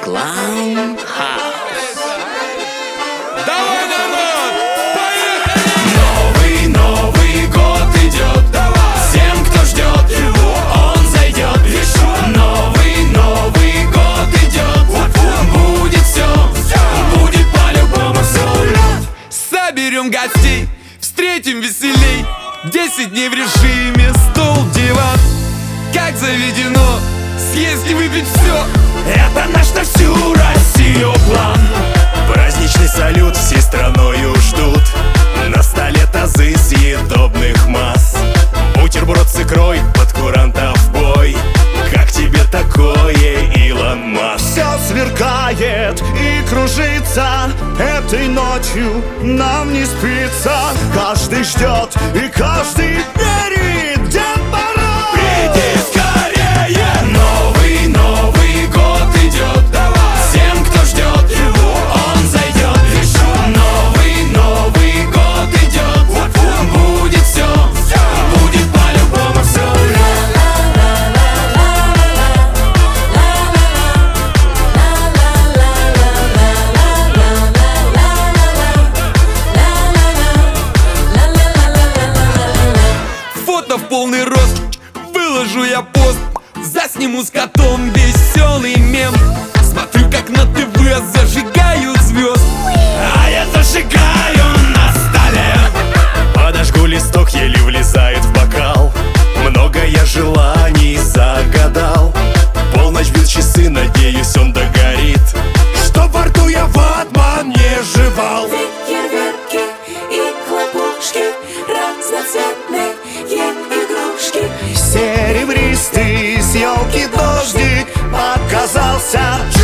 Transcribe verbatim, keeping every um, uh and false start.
Clown House. Давай, народ, поехали! Новый, Новый год идет, давай. Всем, кто ждет его, он зайдет. Новый, Новый год идет, будет все, будет по-любому все. Соберем гостей, встретим веселей. Десять дней в режиме, стол, диван. Как заведено, съесть и выпить все. Это наш на всю Россию план. Праздничный салют всей страною ждут. На столе тазы съедобных масс. Бутерброд с икрой под курантов бой. Как тебе такое, Илон Маск? Все сверкает и кружится. Этой ночью нам не спится. Каждый ждет и каждый верит. Где пора? Приди скорее! Новый, Новый год идет, давай. Всем, кто ждет его, он зайдет. Новый, Новый год идет, будет все, будет по-любому все. Фото в полный рост, выложу я пост. Засниму с котом веселый мем. Смотрю, как на ТВ зажигают звезд. А я зажигаю на столе. Подожгу листок, еле влезает в бокал. Много я желаний загадал. Полночь бьют часы, надеюсь, он догорит. Что во рту я в обман не жевал. Фейерверки и хлопушки, разноцветные игрушки. Серебристый с елки дождик показался